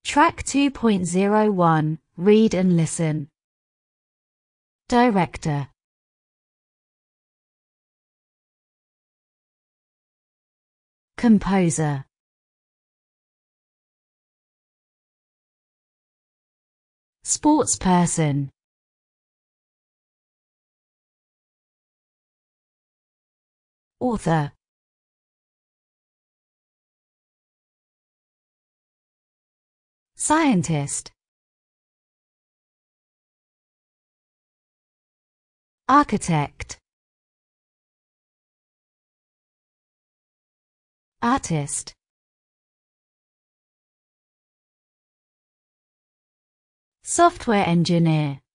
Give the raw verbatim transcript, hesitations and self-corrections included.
Track two point zero one. Read and listen. Director. Composer. Sportsperson. Author. Scientist. Architect. Artist. Software engineer.